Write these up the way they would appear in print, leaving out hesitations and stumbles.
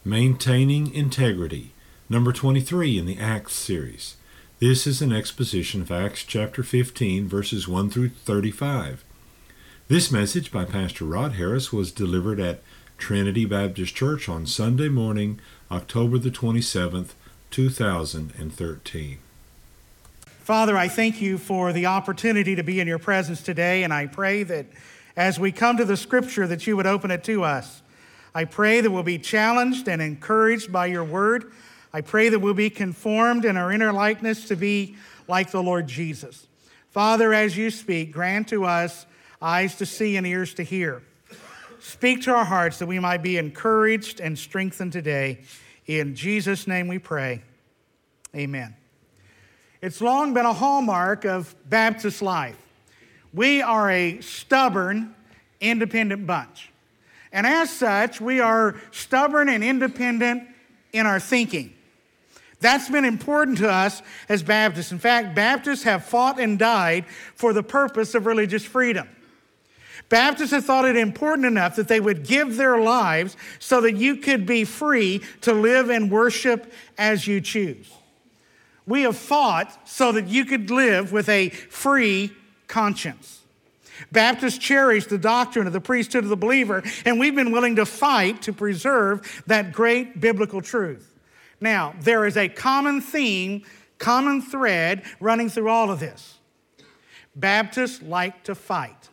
Maintaining Integrity, number 23 in the Acts series. This is an exposition of Acts chapter 15, verses 1 through 35. This message by Pastor Rod Harris was delivered at Trinity Baptist Church on Sunday morning, October the 27th, 2013. Father, I thank you for the opportunity to be in your presence today, and I pray that as we come to the scripture that you would open it to us. I pray that we'll be challenged and encouraged by your word. I pray that we'll be conformed in our inner likeness to be like the Lord Jesus. Father, as you speak, grant to us eyes to see and ears to hear. Speak to our hearts that we might be encouraged and strengthened today. In Jesus' name we pray. Amen. It's long been a hallmark of Baptist life. We are a stubborn, independent bunch. And as such, we are stubborn and independent in our thinking. That's been important to us as Baptists. In fact, Baptists have fought and died for the purpose of religious freedom. Baptists have thought it important enough that they would give their lives so that you could be free to live and worship as you choose. We have fought so that you could live with a free conscience. Baptists cherish the doctrine of the priesthood of the believer, and we've been willing to fight to preserve that great biblical truth. Now, there is a common theme, common thread running through all of this. Baptists like to fight.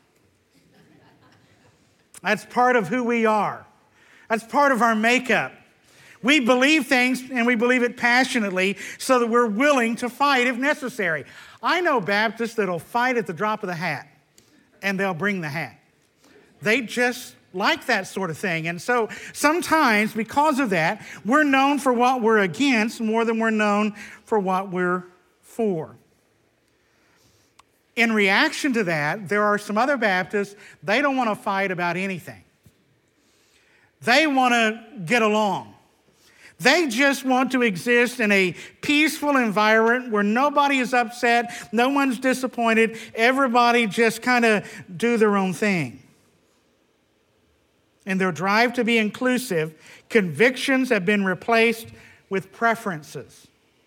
That's part of who we are. That's part of our makeup. We believe things, and we believe it passionately so that we're willing to fight if necessary. I know Baptists that'll fight at the drop of the hat, and they'll bring the hat. They just like that sort of thing. And so sometimes, because of that, we're known for what we're against more than we're known for what we're for. In reaction to that, there are some other Baptists, they don't want to fight about anything. They want to get along. They just want to exist in a peaceful environment where nobody is upset, no one's disappointed, everybody just kind of do their own thing. In their drive to be inclusive, convictions have been replaced with preferences.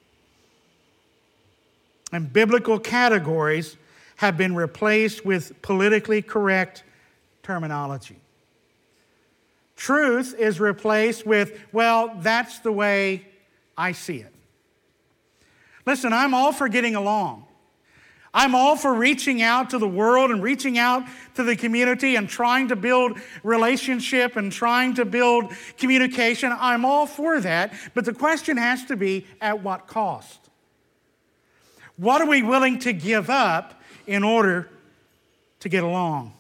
And biblical categories have been replaced with politically correct terminology. Truth is replaced with, well, that's the way I see it. Listen, I'm all for getting along. I'm all for reaching out to the world and reaching out to the community and trying to build relationship and trying to build communication. I'm all for that, but the question has to be, at what cost? What are we willing to give up in order to get along?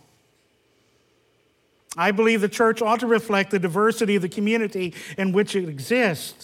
I believe the church ought to reflect the diversity of the community in which it exists.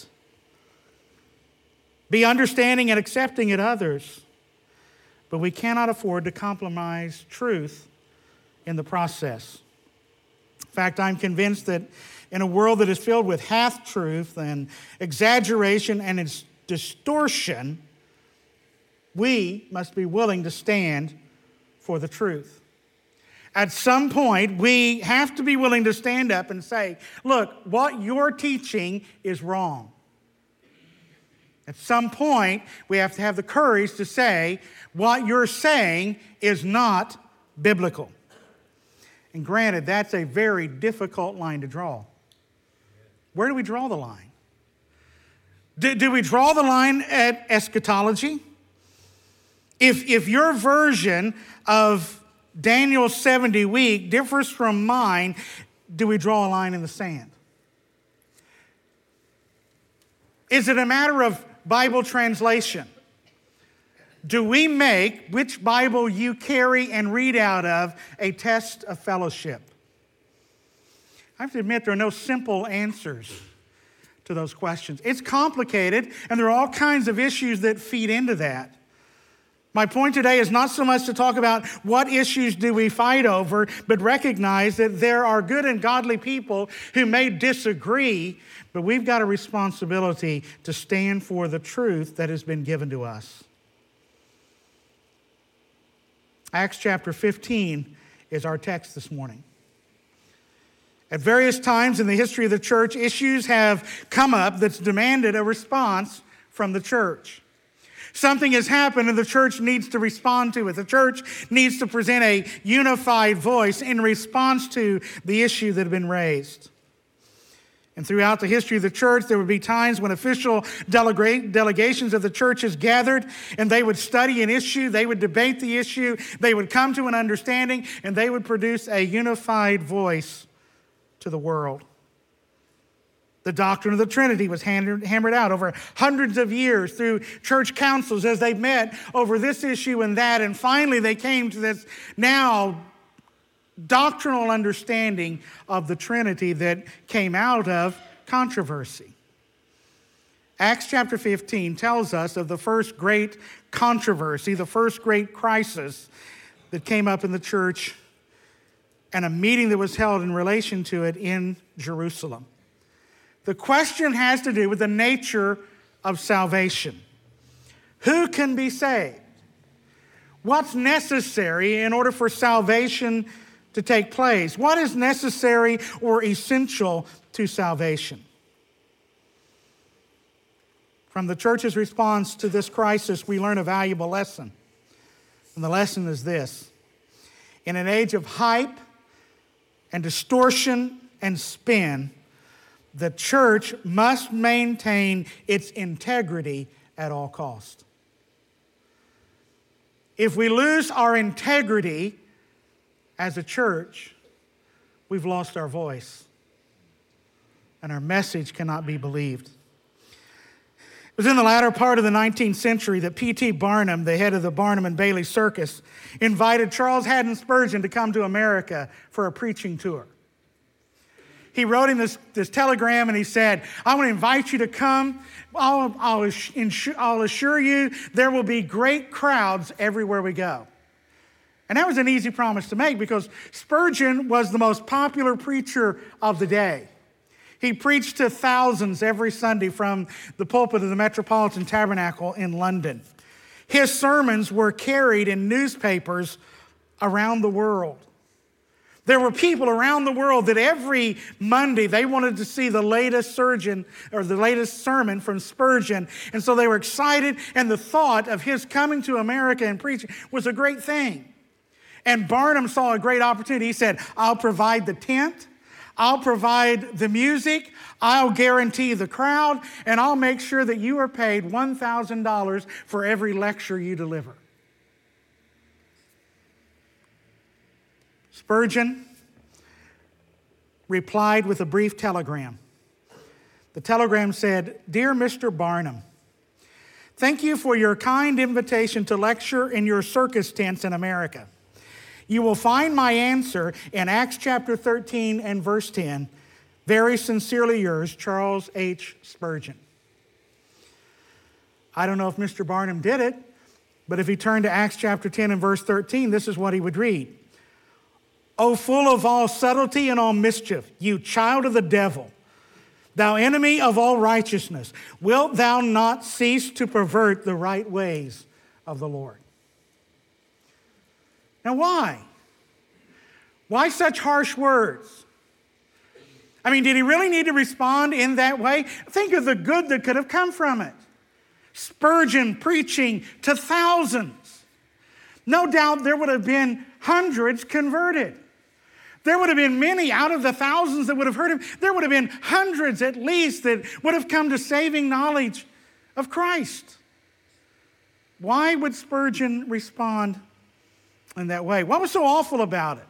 Be understanding and accepting of others. But we cannot afford to compromise truth in the process. In fact, I'm convinced that in a world that is filled with half-truth and exaggeration and its distortion, we must be willing to stand for the truth. At some point, we have to be willing to stand up and say, look, what you're teaching is wrong. At some point, we have to have the courage to say, what you're saying is not biblical. And granted, that's a very difficult line to draw. Where do we draw the line? Do we draw the line at eschatology? If your version of Daniel's 70 week differs from mine, do we draw a line in the sand? Is it a matter of Bible translation? Do we make which Bible you carry and read out of a test of fellowship? I have to admit there are no simple answers to those questions. It's complicated, and there are all kinds of issues that feed into that. My point today is not so much to talk about what issues do we fight over, but recognize that there are good and godly people who may disagree, but we've got a responsibility to stand for the truth that has been given to us. Acts chapter 15 is our text this morning. At various times in the history of the church, issues have come up that's demanded a response from the church. Something has happened and the church needs to respond to it. The church needs to present a unified voice in response to the issue that had been raised. And throughout the history of the church, there would be times when official delegations of the churches gathered and they would study an issue, they would debate the issue, they would come to an understanding, and they would produce a unified voice to the world. The doctrine of the Trinity was hammered out over hundreds of years through church councils as they met over this issue and that, and finally they came to this now doctrinal understanding of the Trinity that came out of controversy. Acts chapter 15 tells us of the first great controversy, the first great crisis that came up in the church, and a meeting that was held in relation to it in Jerusalem. The question has to do with the nature of salvation. Who can be saved? What's necessary in order for salvation to take place? What is necessary or essential to salvation? From the church's response to this crisis, we learn a valuable lesson. And the lesson is this: in an age of hype and distortion and spin, the church must maintain its integrity at all costs. If we lose our integrity as a church, we've lost our voice, and our message cannot be believed. It was in the latter part of the 19th century that P.T. Barnum, the head of the Barnum and Bailey Circus, invited Charles Haddon Spurgeon to come to America for a preaching tour. He wrote him this telegram and he said, "I want to invite you to come. I'll assure you there will be great crowds everywhere we go." And that was an easy promise to make because Spurgeon was the most popular preacher of the day. He preached to thousands every Sunday from the pulpit of the Metropolitan Tabernacle in London. His sermons were carried in newspapers around the world. There were people around the world that every Monday they wanted to see the latest sermon from Spurgeon. And so they were excited, and the thought of his coming to America and preaching was a great thing. And Barnum saw a great opportunity. He said, "I'll provide the tent, I'll provide the music, I'll guarantee the crowd, and I'll make sure that you are paid $1,000 for every lecture you deliver." Spurgeon replied with a brief telegram. The telegram said, "Dear Mr. Barnum, thank you for your kind invitation to lecture in your circus tents in America. You will find my answer in Acts chapter 13 and verse 10. Very sincerely yours, Charles H. Spurgeon." I don't know if Mr. Barnum did it, but if he turned to Acts chapter 10 and verse 13, this is what he would read. "O full of all subtlety and all mischief, you child of the devil, thou enemy of all righteousness, wilt thou not cease to pervert the right ways of the Lord?" Now why? Why such harsh words? I mean, did he really need to respond in that way? Think of the good that could have come from it. Spurgeon preaching to thousands. No doubt there would have been hundreds converted. There would have been many out of the thousands that would have heard him. There would have been hundreds at least that would have come to saving knowledge of Christ. Why would Spurgeon respond in that way? What was so awful about it?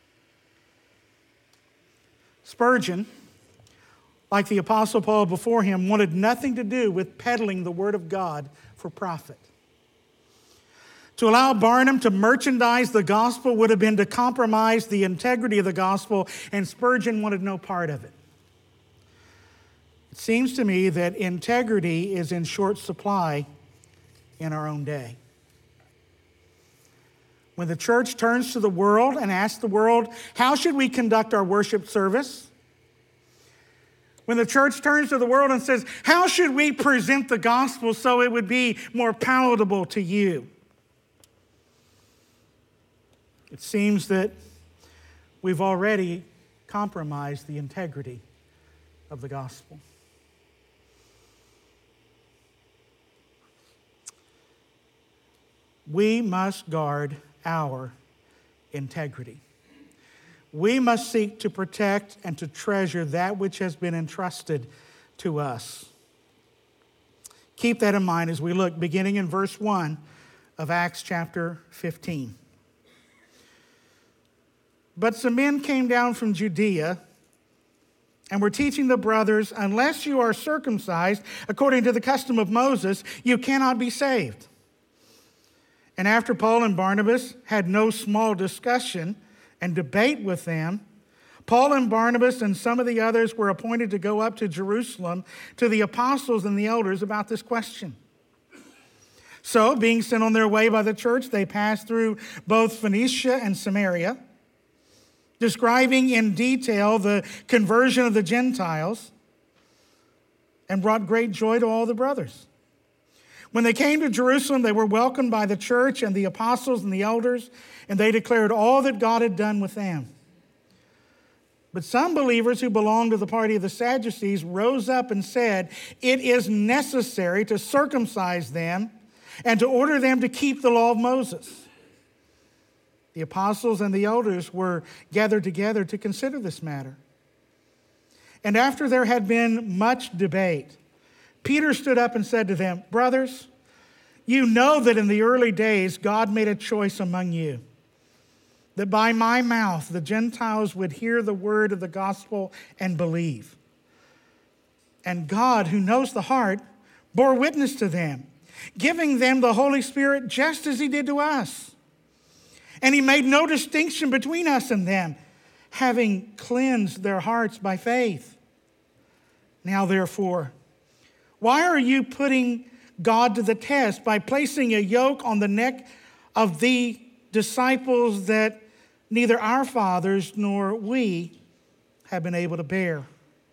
Spurgeon, like the Apostle Paul before him, wanted nothing to do with peddling the Word of God for profit. To allow Barnum to merchandise the gospel would have been to compromise the integrity of the gospel, and Spurgeon wanted no part of it. It seems to me that integrity is in short supply in our own day. When the church turns to the world and asks the world, how should we conduct our worship service? When the church turns to the world and says, how should we present the gospel so it would be more palatable to you? It seems that we've already compromise the integrity of the gospel. We must guard our integrity. We must seek to protect and to treasure that which has been entrusted to us. Keep that in mind as we look, beginning in verse 1 of Acts chapter 15. But some men came down from Judea and were teaching the brothers, unless you are circumcised according to the custom of Moses, you cannot be saved. And after Paul and Barnabas had no small discussion and debate with them, Paul and Barnabas and some of the others were appointed to go up to Jerusalem to the apostles and the elders about this question. So, being sent on their way by the church, they passed through both Phoenicia and Samaria, describing in detail the conversion of the Gentiles, and brought great joy to all the brothers. When they came to Jerusalem, they were welcomed by the church and the apostles and the elders, and they declared all that God had done with them. But some believers who belonged to the party of the Sadducees rose up and said, it is necessary to circumcise them and to order them to keep the law of Moses. The apostles and the elders were gathered together to consider this matter. And after there had been much debate, Peter stood up and said to them, brothers, you know that in the early days God made a choice among you, that by my mouth the Gentiles would hear the word of the gospel and believe. And God, who knows the heart, bore witness to them, giving them the Holy Spirit just as he did to us. And he made no distinction between us and them, having cleansed their hearts by faith. Now therefore, why are you putting God to the test by placing a yoke on the neck of the disciples that neither our fathers nor we have been able to bear?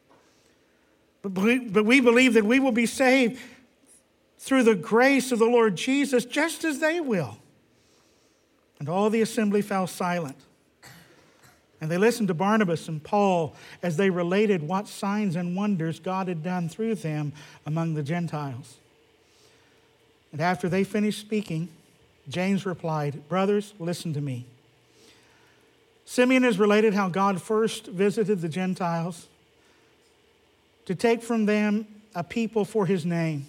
But we believe that we will be saved through the grace of the Lord Jesus, just as they will. And all the assembly fell silent. And they listened to Barnabas and Paul as they related what signs and wonders God had done through them among the Gentiles. And after they finished speaking, James replied, brothers, listen to me. Simeon has related how God first visited the Gentiles to take from them a people for his name.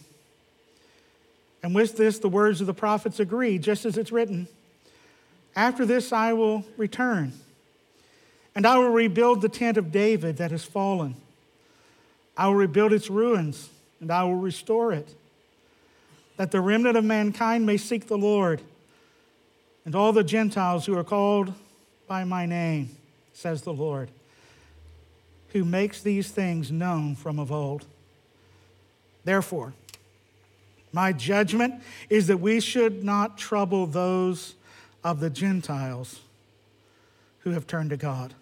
And with this, the words of the prophets agree, just as it's written, after this I will return, and I will rebuild the tent of David that has fallen. I will rebuild its ruins, and I will restore it, that the remnant of mankind may seek the Lord, and all the Gentiles who are called by my name, says the Lord, who makes these things known from of old. Therefore, my judgment is that we should not trouble those of the Gentiles who have turned to God.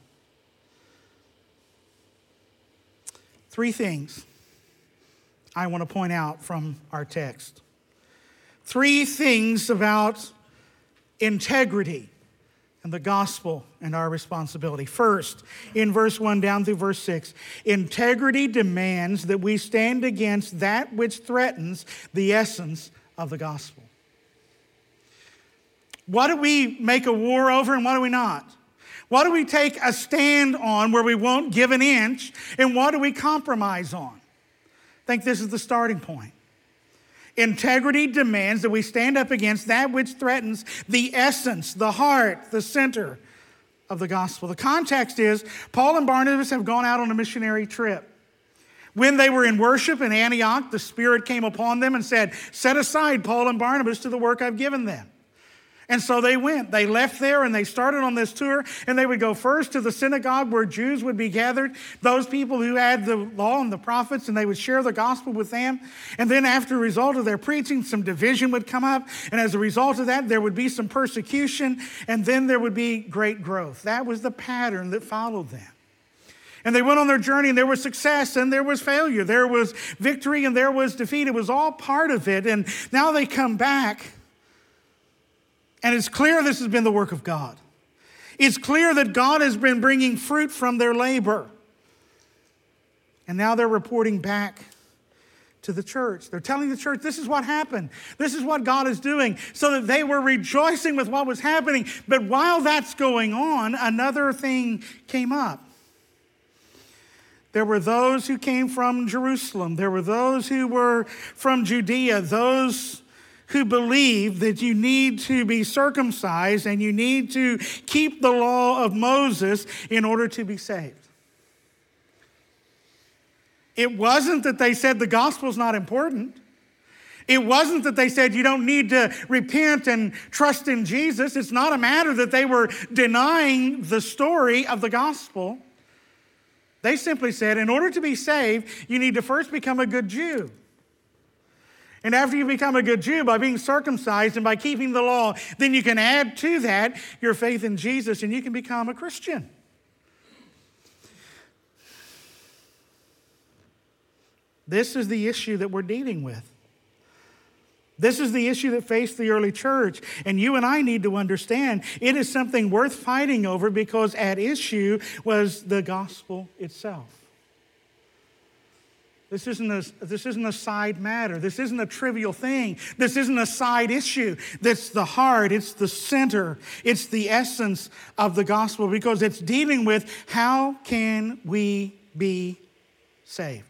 Three things I want to point out from our text. Three things about integrity and the gospel and our responsibility. First, in verse 1 down through verse 6, integrity demands that we stand against that which threatens the essence of the gospel. What do we make a war over and what do we not? What do we take a stand on where we won't give an inch, and what do we compromise on? I think this is the starting point. Integrity demands that we stand up against that which threatens the essence, the heart, the center of the gospel. The context is Paul and Barnabas have gone out on a missionary trip. When they were in worship in Antioch, the Spirit came upon them and said, set aside Paul and Barnabas to the work I've given them. And so they went. They left there and they started on this tour, and they would go first to the synagogue where Jews would be gathered, those people who had the law and the prophets, and they would share the gospel with them. And then after a result of their preaching, some division would come up. And as a result of that, there would be some persecution, and then there would be great growth. That was the pattern that followed them. And they went on their journey, and there was success, and there was failure. There was victory, and there was defeat. It was all part of it. And now they come back. And it's clear this has been the work of God. It's clear that God has been bringing fruit from their labor. And now they're reporting back to the church. They're telling the church, this is what happened. This is what God is doing. So that they were rejoicing with what was happening. But while that's going on, another thing came up. There were those who came from Jerusalem. There were those who were from Judea, those who believed that you need to be circumcised and you need to keep the law of Moses in order to be saved. It wasn't that they said the gospel's not important. It wasn't that they said you don't need to repent and trust in Jesus. It's not a matter that they were denying the story of the gospel. They simply said, in order to be saved, you need to first become a good Jew. And after you become a good Jew by being circumcised and by keeping the law, then you can add to that your faith in Jesus and you can become a Christian. This is the issue that we're dealing with. This is the issue that faced the early church. And you and I need to understand it is something worth fighting over because at issue was the gospel itself. This isn't a side matter. This isn't a trivial thing. This isn't a side issue. That's the heart. It's the center. It's the essence of the gospel because it's dealing with how can we be saved.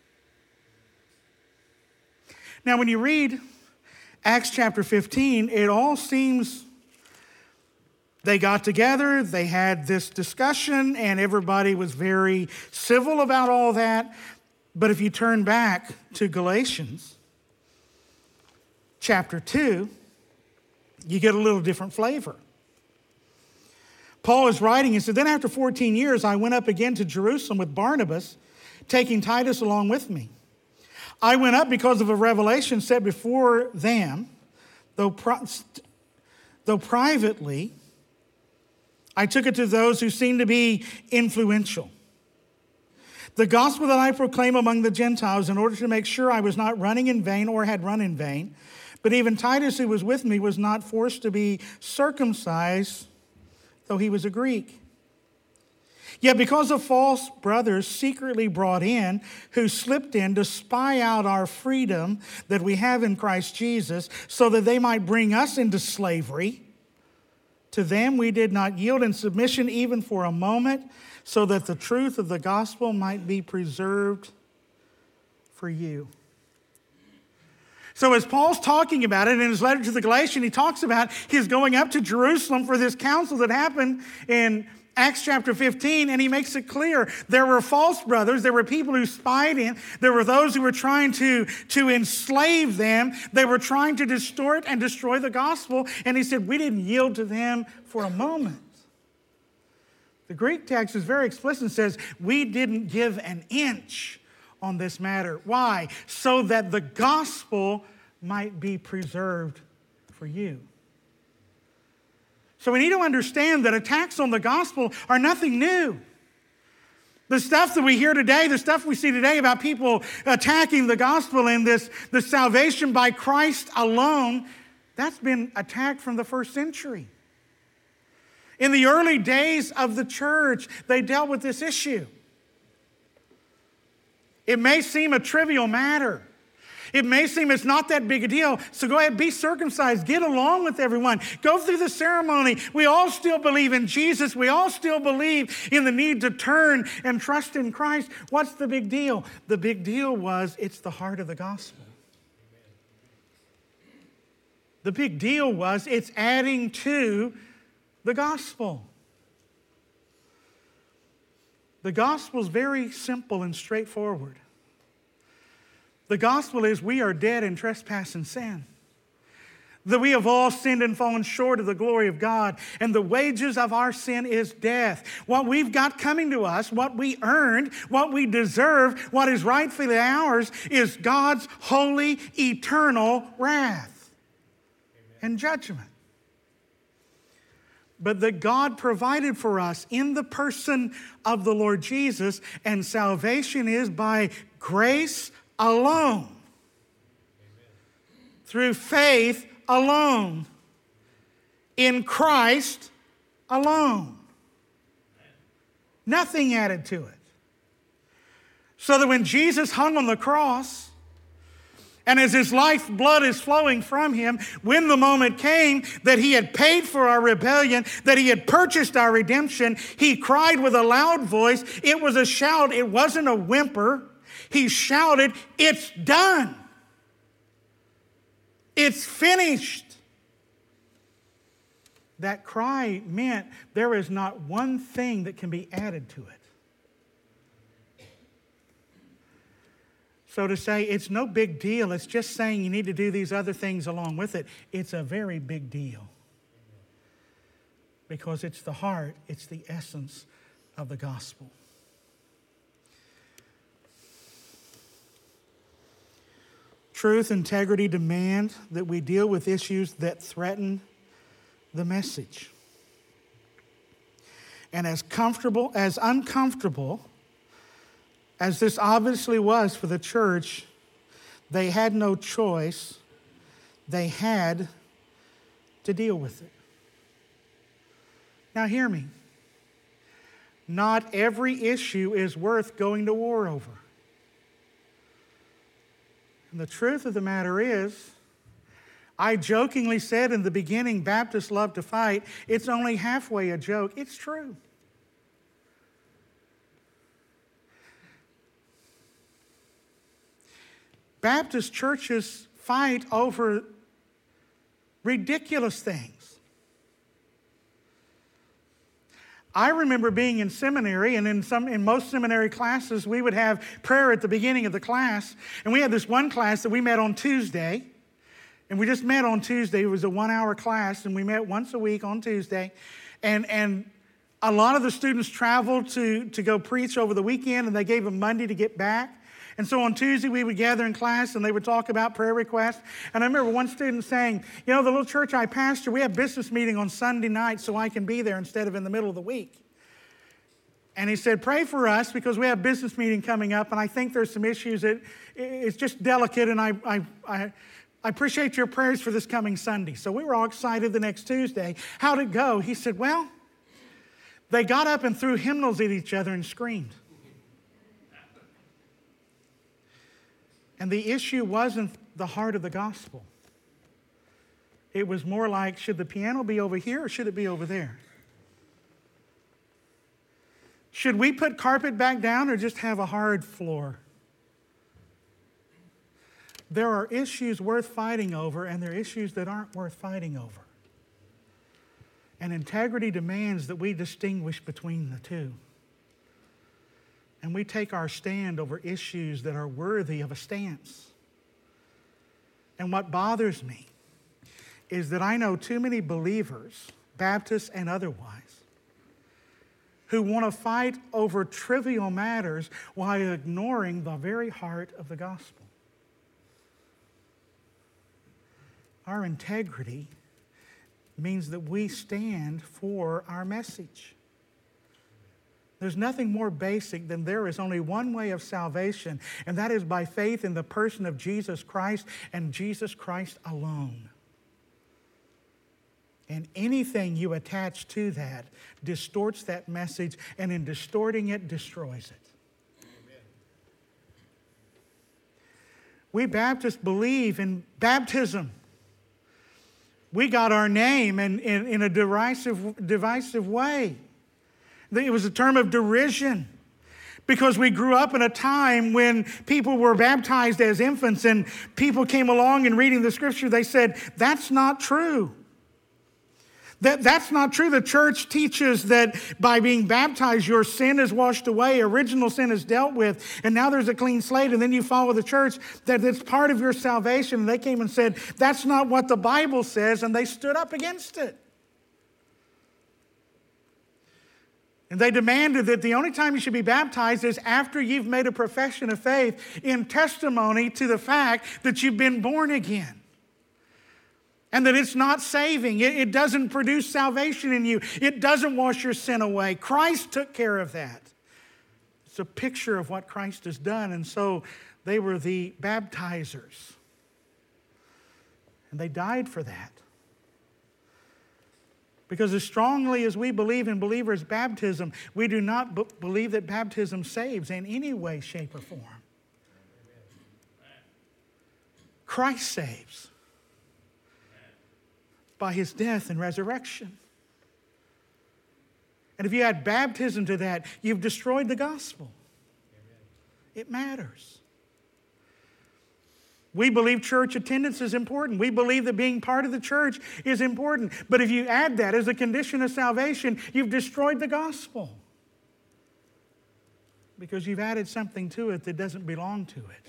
Now, when you read Acts chapter 15, it all seems they got together, they had this discussion, and everybody was very civil about all that. But if you turn back to Galatians chapter 2, you get a little different flavor. Paul is writing and said, then after 14 years, I went up again to Jerusalem with Barnabas, taking Titus along with me. I went up because of a revelation set before them, though privately, I took it to those who seemed to be influential. The gospel that I proclaim among the Gentiles in order to make sure I was not running in vain or had run in vain. But even Titus, who was with me, was not forced to be circumcised, though he was a Greek. Yet because of false brothers secretly brought in, who slipped in to spy out our freedom that we have in Christ Jesus, so that they might bring us into slavery, to them we did not yield in submission even for a moment, so that the truth of the gospel might be preserved for you. So as Paul's talking about it in his letter to the Galatians, he talks about his going up to Jerusalem for this council that happened in Acts chapter 15, and he makes it clear there were false brothers, there were people who spied in, there were those who were trying to enslave them, they were trying to distort and destroy the gospel, and he said, we didn't yield to them for a moment. The Greek text is very explicit and says, we didn't give an inch on this matter. Why? So that the gospel might be preserved for you. So we need to understand that attacks on the gospel are nothing new. The stuff that we hear today, the stuff we see today about people attacking the gospel and the salvation by Christ alone, that's been attacked from the first century. In the early days of the church, they dealt with this issue. It may seem a trivial matter. It may seem it's not that big a deal. So go ahead, be circumcised. Get along with everyone. Go through the ceremony. We all still believe in Jesus. We all still believe in the need to turn and trust in Christ. What's the big deal? The big deal was it's the heart of the gospel. The big deal was it's adding to the gospel. The gospel is very simple and straightforward. The gospel is we are dead in trespass and sin. That we have all sinned and fallen short of the glory of God. And the wages of our sin is death. What we've got coming to us, what we earned, what we deserve, what is rightfully ours is God's holy, eternal wrath and judgment. But that God provided for us in the person of the Lord Jesus, and salvation is by grace alone, through faith alone, in Christ alone. Nothing added to it. So that when Jesus hung on the cross, and as his life blood is flowing from him, when the moment came that he had paid for our rebellion, that he had purchased our redemption, he cried with a loud voice. It was a shout. It wasn't a whimper. He shouted, "It's done. It's finished." That cry meant there is not one thing that can be added to it. So to say it's no big deal, it's just saying you need to do these other things along with it, it's a very big deal. Because it's the heart, it's the essence of the gospel. Truth, integrity demand that we deal with issues that threaten the message. And as uncomfortable as this obviously was for the church, they had no choice. They had to deal with it. Now hear me. Not every issue is worth going to war over. And the truth of the matter is, I jokingly said in the beginning, Baptists love to fight. It's only halfway a joke. It's true. Baptist churches fight over ridiculous things. I remember being in seminary, and in most seminary classes, we would have prayer at the beginning of the class. And we had this one class that we met on Tuesday. And we just met on Tuesday. It was a 1-hour class, and we met once a week on Tuesday. And a lot of the students traveled to go preach over the weekend, and they gave them Monday to get back. And so on Tuesday, we would gather in class, and they would talk about prayer requests. And I remember one student saying, the little church I pastor, we have business meeting on Sunday night so I can be there instead of in the middle of the week. And he said, pray for us because we have business meeting coming up, and I think there's some issues that it's just delicate, and I appreciate your prayers for this coming Sunday. So we were all excited the next Tuesday. How'd it go? He said, well, they got up and threw hymnals at each other and screamed. And the issue wasn't the heart of the gospel. It was more like, should the piano be over here or should it be over there? Should we put carpet back down or just have a hard floor? There are issues worth fighting over, and there are issues that aren't worth fighting over. And integrity demands that we distinguish between the two. And we take our stand over issues that are worthy of a stance. And what bothers me is that I know too many believers, Baptists and otherwise, who want to fight over trivial matters while ignoring the very heart of the gospel. Our integrity means that we stand for our message. There's nothing more basic than there is only one way of salvation, and that is by faith in the person of Jesus Christ and Jesus Christ alone. And anything you attach to that distorts that message, and in distorting it, destroys it. Amen. We Baptists believe in baptism. We got our name in a divisive way. It was a term of derision because we grew up in a time when people were baptized as infants, and people came along and reading the scripture, they said, that's not true. That's not true. The church teaches that by being baptized, your sin is washed away, original sin is dealt with, and now there's a clean slate, and then you follow the church, that it's part of your salvation. And they came and said, that's not what the Bible says, and they stood up against it. And they demanded that the only time you should be baptized is after you've made a profession of faith in testimony to the fact that you've been born again. And that it's not saving. It doesn't produce salvation in you. It doesn't wash your sin away. Christ took care of that. It's a picture of what Christ has done. And so they were the baptizers. And they died for that. Because as strongly as we believe in believers' baptism, we do not believe that baptism saves in any way, shape, or form. Christ saves by his death and resurrection. And if you add baptism to that, you've destroyed the gospel. It matters. We believe church attendance is important. We believe that being part of the church is important. But if you add that as a condition of salvation, you've destroyed the gospel. Because you've added something to it that doesn't belong to it.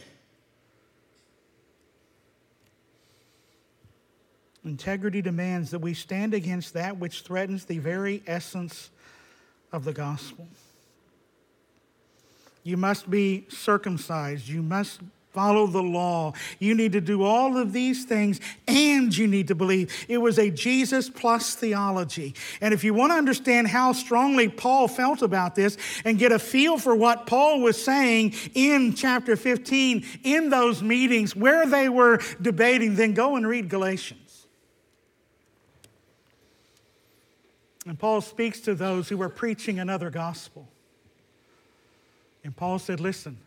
Integrity demands that we stand against that which threatens the very essence of the gospel. You must be circumcised. You must follow the law. You need to do all of these things, and you need to believe. It was a Jesus plus theology. And if you want to understand how strongly Paul felt about this and get a feel for what Paul was saying in chapter 15, in those meetings where they were debating, then go and read Galatians. And Paul speaks to those who were preaching another gospel. And Paul said, listen,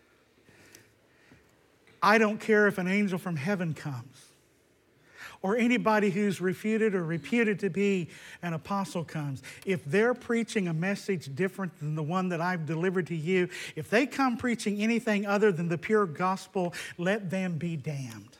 I don't care if an angel from heaven comes or anybody who's refuted or reputed to be an apostle comes. If they're preaching a message different than the one that I've delivered to you, if they come preaching anything other than the pure gospel, let them be damned.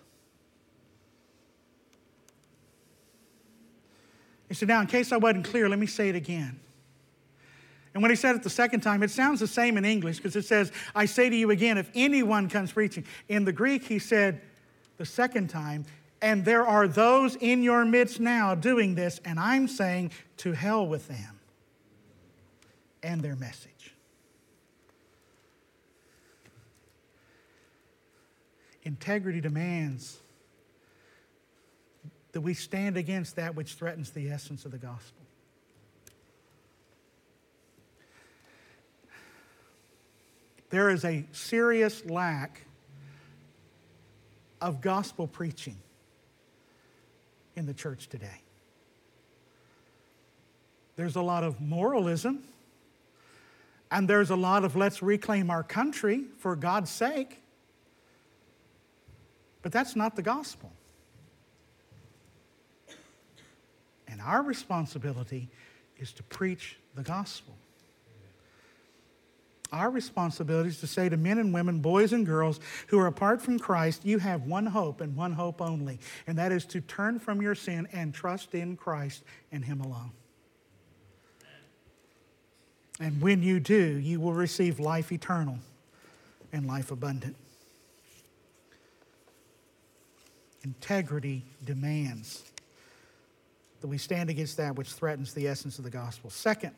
He said, now, in case I wasn't clear, let me say it again. And when he said it the second time, it sounds the same in English because it says, I say to you again, if anyone comes preaching. In the Greek, he said the second time, and there are those in your midst now doing this, and I'm saying to hell with them and their message. Integrity demands that we stand against that which threatens the essence of the gospel. There is a serious lack of gospel preaching in the church today. There's a lot of moralism, and there's a lot of let's reclaim our country for God's sake. But that's not the gospel. And our responsibility is to preach the gospel. Our responsibility is to say to men and women, boys and girls who are apart from Christ, you have one hope and one hope only, and that is to turn from your sin and trust in Christ and Him alone. And when you do, you will receive life eternal and life abundant. Integrity demands that we stand against that which threatens the essence of the gospel. Second,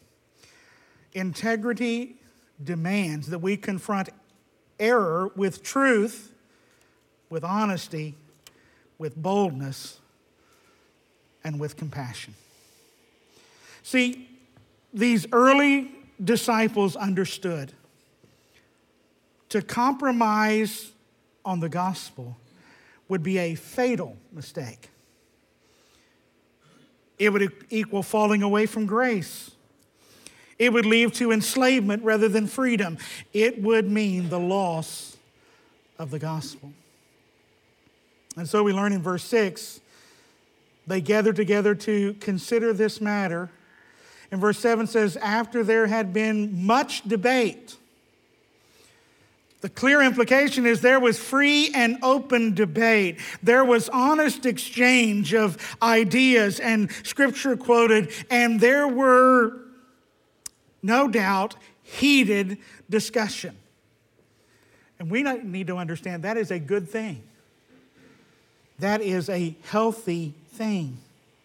integrity demands that we confront error with truth, with honesty, with boldness, and with compassion. See, these early disciples understood to compromise on the gospel would be a fatal mistake. It would equal falling away from grace. It would lead to enslavement rather than freedom. It would mean the loss of the gospel. And so we learn in verse 6, they gathered together to consider this matter. And verse 7 says, after there had been much debate. The clear implication is there was free and open debate. There was honest exchange of ideas and scripture quoted, and there were, no doubt, heated discussion. And we need to understand that is a good thing. That is a healthy thing.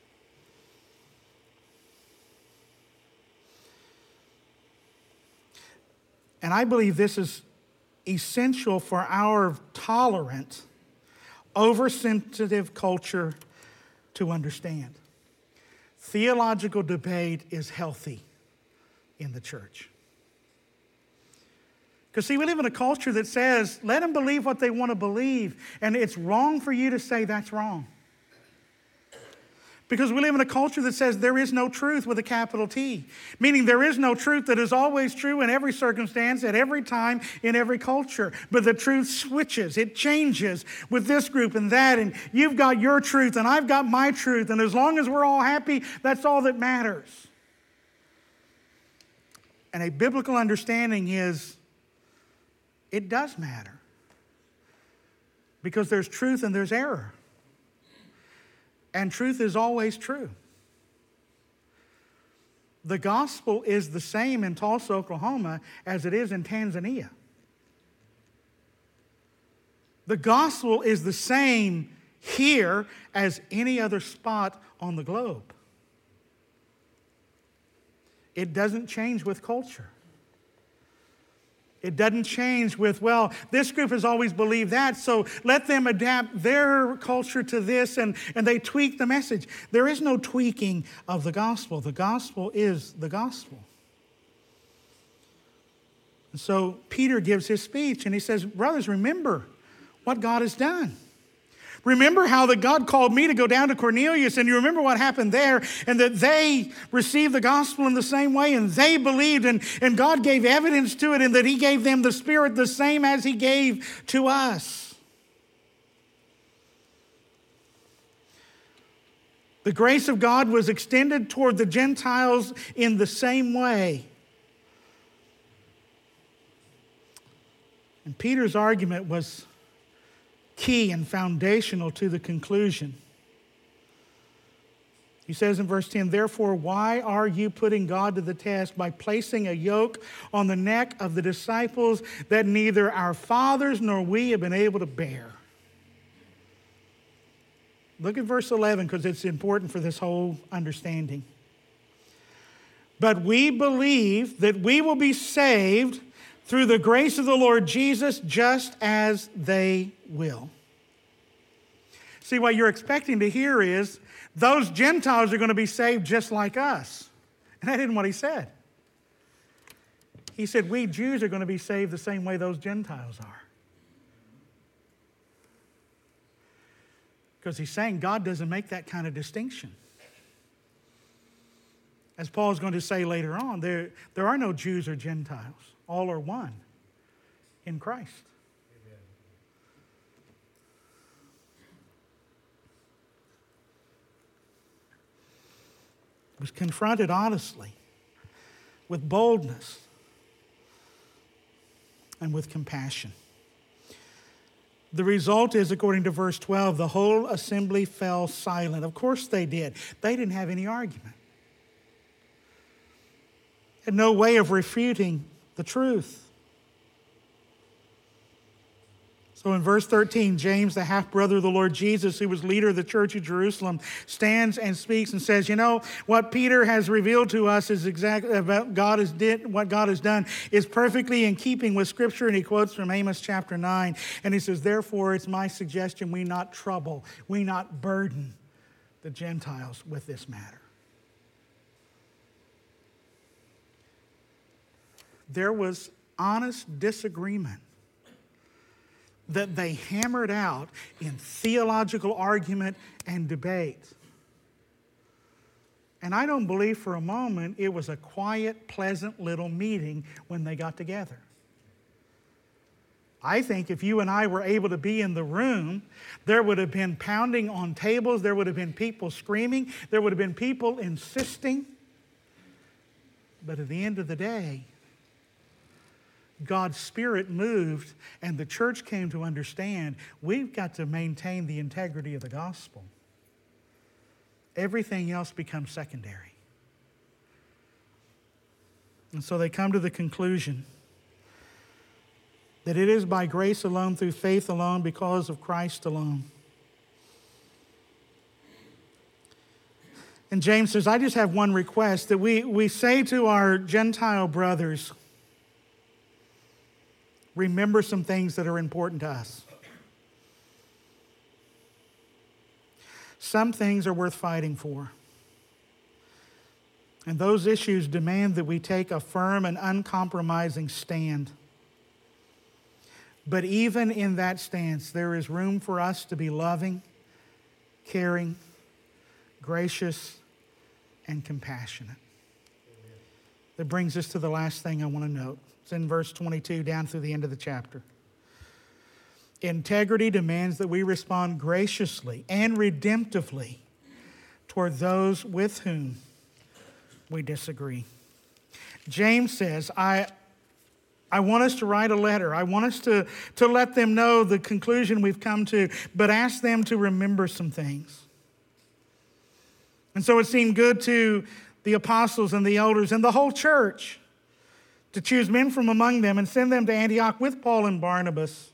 And I believe this is essential for our tolerant, oversensitive culture to understand. Theological debate is healthy in the church. Because see, we live in a culture that says, let them believe what they want to believe, and it's wrong for you to say that's wrong. Because we live in a culture that says there is no truth with a capital T, meaning there is no truth that is always true in every circumstance, at every time, in every culture. But the truth switches, it changes with this group and that, and you've got your truth and I've got my truth, and as long as we're all happy, that's all that matters. And a biblical understanding is it does matter, because there's truth and there's error. And truth is always true. The gospel is the same in Tulsa, Oklahoma, as it is in Tanzania. The gospel is the same here as any other spot on the globe. It doesn't change with culture. It doesn't change with, well, this group has always believed that, so let them adapt their culture to this, and they tweak the message. There is no tweaking of the gospel. The gospel is the gospel. And so Peter gives his speech, and he says, brothers, remember what God has done. Remember how that God called me to go down to Cornelius, and you remember what happened there, and that they received the gospel in the same way, and they believed, and God gave evidence to it, and that he gave them the Spirit the same as he gave to us. The grace of God was extended toward the Gentiles in the same way. And Peter's argument was key and foundational to the conclusion. He says in verse 10, therefore, why are you putting God to the test by placing a yoke on the neck of the disciples that neither our fathers nor we have been able to bear? Look at verse 11, because it's important for this whole understanding. But we believe that we will be saved through the grace of the Lord Jesus, just as they will. See, what you're expecting to hear is those Gentiles are going to be saved just like us. And that isn't what he said. He said we Jews are going to be saved the same way those Gentiles are. Because he's saying God doesn't make that kind of distinction. As Paul's going to say later on, there are no Jews or Gentiles. All are one in Christ. Amen. Was confronted honestly, with boldness, and with compassion. The result is, according to verse 12, the whole assembly fell silent. Of course they did. They didn't have any argument. Had no way of refuting the truth. So in verse 13, James, the half-brother of the Lord Jesus, who was leader of the church of Jerusalem, stands and speaks and says, you know, what Peter has revealed to us is exactly about what God has done is perfectly in keeping with Scripture. And he quotes from Amos chapter 9. And he says, therefore, it's my suggestion we not trouble, we not burden the Gentiles with this matter. There was honest disagreement that they hammered out in theological argument and debate. And I don't believe for a moment it was a quiet, pleasant little meeting when they got together. I think if you and I were able to be in the room, there would have been pounding on tables, there would have been people screaming, there would have been people insisting. But at the end of the day, God's Spirit moved, and the church came to understand we've got to maintain the integrity of the gospel. Everything else becomes secondary. And so they come to the conclusion that it is by grace alone, through faith alone, because of Christ alone. And James says, I just have one request, that we say to our Gentile brothers, remember some things that are important to us. Some things are worth fighting for. And those issues demand that we take a firm and uncompromising stand. But even in that stance, there is room for us to be loving, caring, gracious, and compassionate. That brings us to the last thing I want to note. It's in verse 22 down through the end of the chapter. Integrity demands that we respond graciously and redemptively toward those with whom we disagree. James says, I want us to write a letter. I want us to let them know the conclusion we've come to, but ask them to remember some things. And so it seemed good to the apostles and the elders and the whole church to choose men from among them and send them to Antioch with Paul and Barnabas.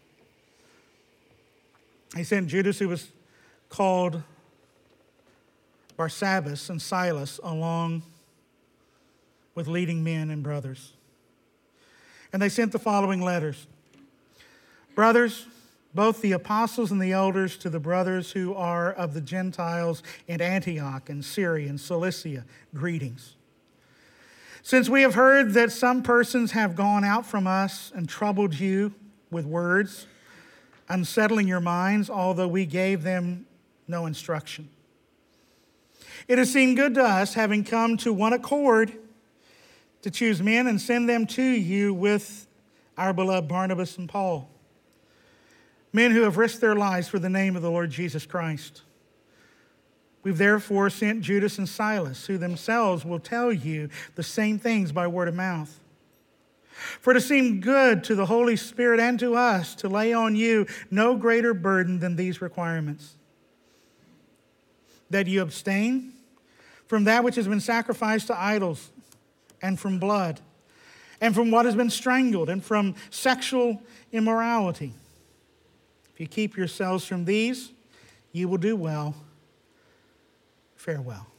He sent Judas, who was called Barsabbas, and Silas along with leading men and brothers. And they sent the following letters. Brothers, both the apostles and the elders, to the brothers who are of the Gentiles in Antioch and Syria and Cilicia, greetings. Since we have heard that some persons have gone out from us and troubled you with words, unsettling your minds, although we gave them no instruction, it has seemed good to us, having come to one accord, to choose men and send them to you with our beloved Barnabas and Paul, men who have risked their lives for the name of the Lord Jesus Christ. We've therefore sent Judas and Silas, who themselves will tell you the same things by word of mouth. For it seemed good to the Holy Spirit and to us to lay on you no greater burden than these requirements: that you abstain from that which has been sacrificed to idols, and from blood, and from what has been strangled, and from sexual immorality. If you keep yourselves from these, you will do well. Farewell.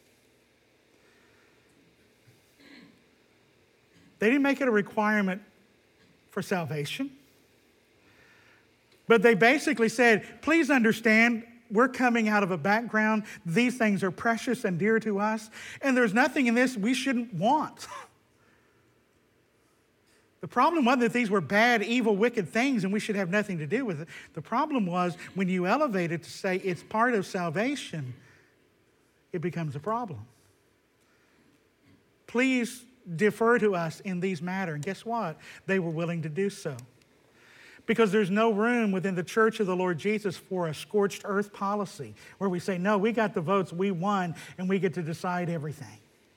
They didn't make it a requirement for salvation, but they basically said, please understand, we're coming out of a background. These things are precious and dear to us, and there's nothing in this we shouldn't want. The problem wasn't that these were bad, evil, wicked things and we should have nothing to do with it. The problem was when you elevate it to say it's part of salvation, it becomes a problem. Please defer to us in these matters. And guess what? They were willing to do so. Because there's no room within the church of the Lord Jesus for a scorched earth policy where we say, no, we got the votes, we won, and we get to decide everything.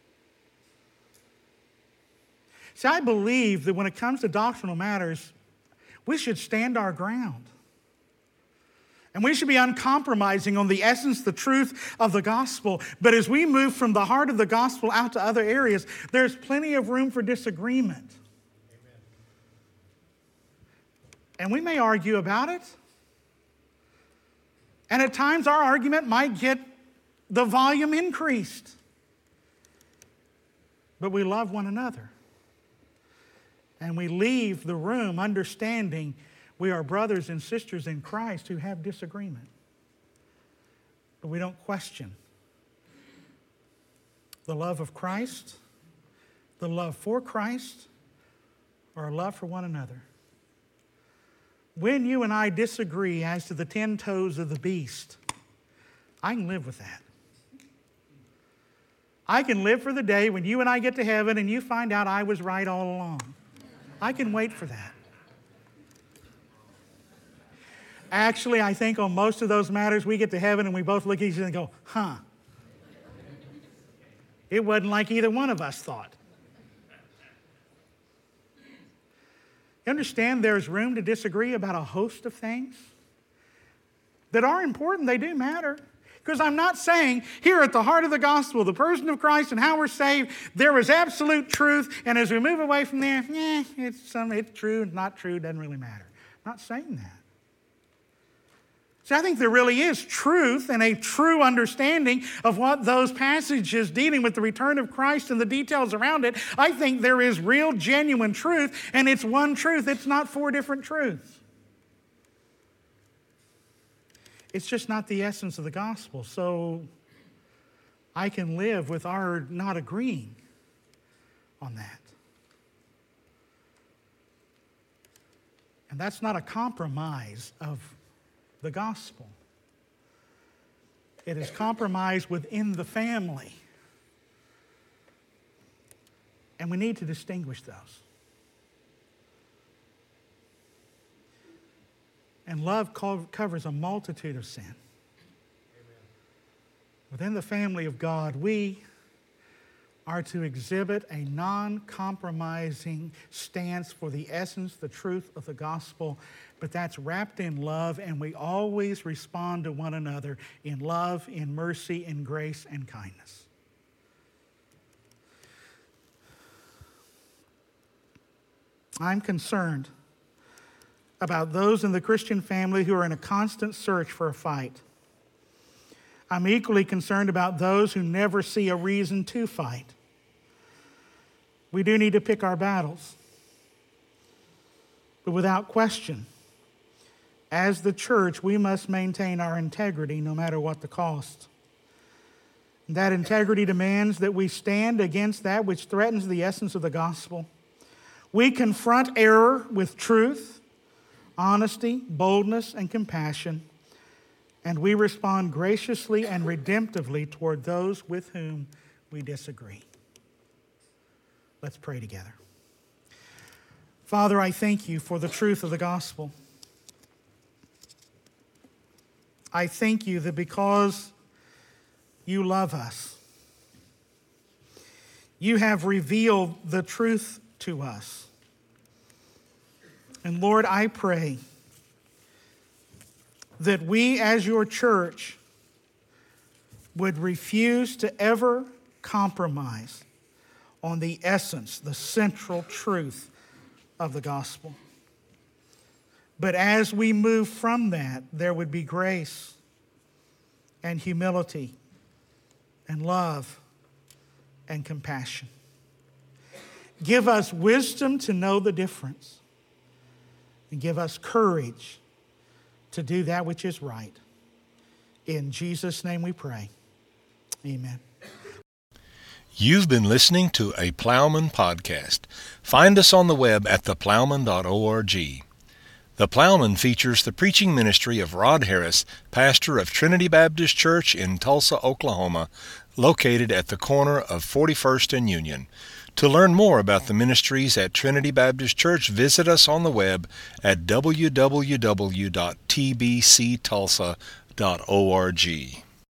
See, I believe that when it comes to doctrinal matters, we should stand our ground. And we should be uncompromising on the essence, the truth of the gospel. But as we move from the heart of the gospel out to other areas, there's plenty of room for disagreement. Amen. And we may argue about it. And at times our argument might get the volume increased. But we love one another. And we leave the room understanding we are brothers and sisters in Christ who have disagreement. But we don't question the love of Christ, the love for Christ, or our love for one another. When you and I disagree as to the 10 toes of the beast, I can live with that. I can live for the day when you and I get to heaven and you find out I was right all along. I can wait for that. Actually, I think on most of those matters, we get to heaven and we both look at each other and go, it wasn't like either one of us thought. You understand there's room to disagree about a host of things that are important. They do matter. Because I'm not saying here at the heart of the gospel, the person of Christ and how we're saved, there is absolute truth. And as we move away from there, it's true, not true, doesn't really matter. I'm not saying that. See, I think there really is truth and a true understanding of what those passages dealing with the return of Christ and the details around it. I think there is real, genuine truth, and it's one truth. It's not 4 different truths. It's just not the essence of the gospel. So I can live with our not agreeing on that. And that's not a compromise of the gospel. It is compromise within the family. And we need to distinguish those. And love covers a multitude of sin. Amen. Within the family of God, we are to exhibit a non-compromising stance for the essence, the truth of the gospel, but that's wrapped in love, and we always respond to one another in love, in mercy, in grace, and kindness. I'm concerned about those in the Christian family who are in a constant search for a fight. I'm equally concerned about those who never see a reason to fight. We do need to pick our battles. But without question, as the church, we must maintain our integrity no matter what the cost. And that integrity demands that we stand against that which threatens the essence of the gospel. We confront error with truth, honesty, boldness, and compassion, and we respond graciously and redemptively toward those with whom we disagree. Let's pray together. Father, I thank you for the truth of the gospel. I thank you that because you love us, you have revealed the truth to us. And Lord, I pray that we as your church would refuse to ever compromise on the essence, the central truth of the gospel. But as we move from that, there would be grace and humility and love and compassion. Give us wisdom to know the difference, and give us courage to do that which is right. In Jesus' name we pray. Amen. You've been listening to a Plowman podcast. Find us on the web at theplowman.org. The Plowman features the preaching ministry of Rod Harris, pastor of Trinity Baptist Church in Tulsa, Oklahoma, located at the corner of 41st and Union. To learn more about the ministries at Trinity Baptist Church, visit us on the web at www.tbctulsa.org.